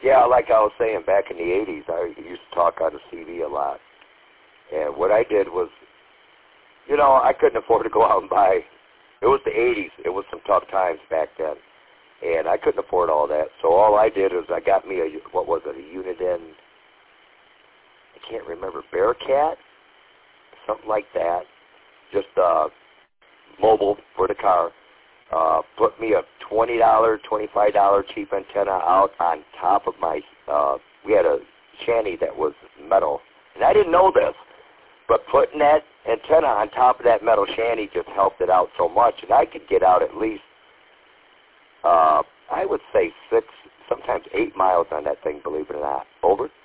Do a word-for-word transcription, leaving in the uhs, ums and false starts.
Yeah, like I was saying, back in the eighties, I used to talk on the C V a lot. And what I did was, you know, I couldn't afford to go out and buy. It was the eighties. It was some tough times back then. And I couldn't afford all that. So all I did was I got me a, what was it, a Uniden, I can't remember, Bearcat? Something like that. Just uh, mobile for the car. Uh, put me a twenty dollars, twenty-five dollars cheap antenna out on top of my, uh, we had a shanty that was metal. And I didn't know this, but putting that antenna on top of that metal shanty just helped it out so much. And I could get out at least, uh, I would say six, sometimes eight miles on that thing, believe it or not. Over.